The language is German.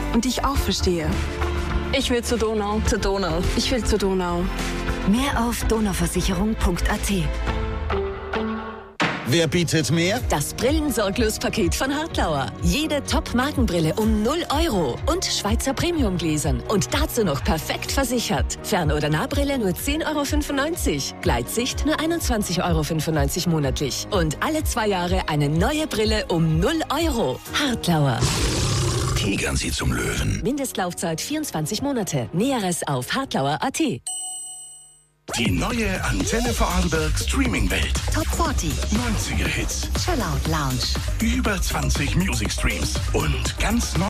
und dich auch verstehe. Ich will zur Donau. Zur Donau. Ich will zur Donau. Mehr auf donauversicherung.at. Wer bietet mehr? Das Brillensorglos-Paket von Hartlauer. Jede Top-Markenbrille um 0 € und Schweizer Premium-Gläsern. Und dazu noch perfekt versichert. Fern- oder Nahbrille nur 10,95 €. Gleitsicht nur 21,95 € monatlich. Und alle 2 Jahre eine neue Brille um 0 €. Hartlauer. Tigern Sie zum Löwen. Mindestlaufzeit 24 Monate. Näheres auf hartlauer.at. Die neue Antenne Vorarlberg Streaming-Welt. Top 40. 90er-Hits. Chillout Lounge. Über 20 Music-Streams. Und ganz neu